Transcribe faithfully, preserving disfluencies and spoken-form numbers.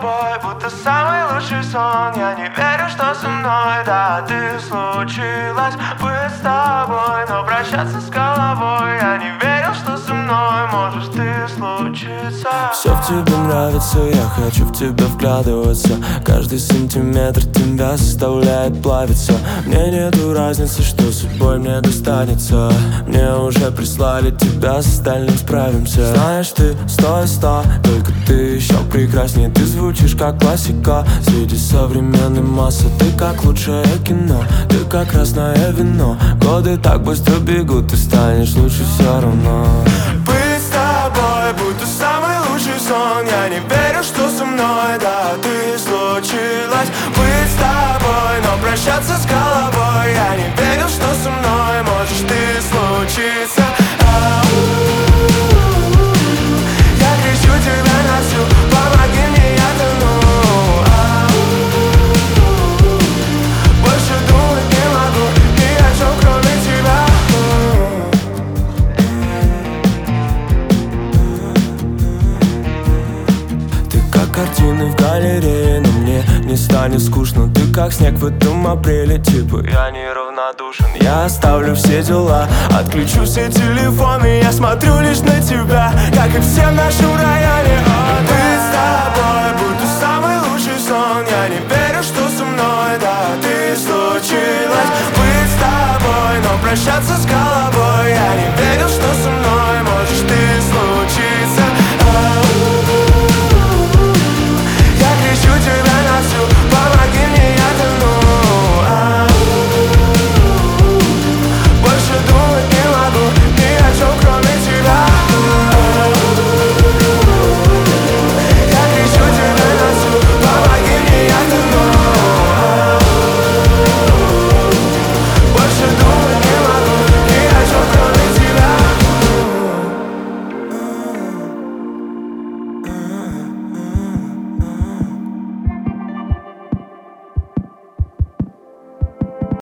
тобой будто самый лучший сон. Я не верю, что со мной, да, ты случилось быть с тобой, но прощаться с головой я не верил, что со мной можешь ты случиться. Все в тебе нравится, я хочу в тебя вглядываться. Каждый сантиметр тебя заставляет плавиться. Мне нету разницы, что судьбой мне достанется. Мне уже прислали тебя, с остальным справимся. Знаешь, ты сто из ста, только ты еще прекраснее. Ты звучишь как классика среди современной массы. Ты как лучшее кино, ты как красное вино. Годы так быстро бегут, ты станешь лучше все равно. Быть с тобой будто самый лучший сон. Я не верю, что со мной, да, ты случилось быть с тобой, но прощаться с головой я не верил, что со мной можешь ты случиться. Я кричу тебя на всю, помоги мне, я тону. Больше думать не могу ни о чем, кроме тебя. Ты как картины в галерее, но мне не станет скучно. Ты как снег в этом апреле, типа я неравнодушен. Я оставлю все дела, отключу все телефоны. Я смотрю лишь на тебя, как и все в нашем районе. О, ты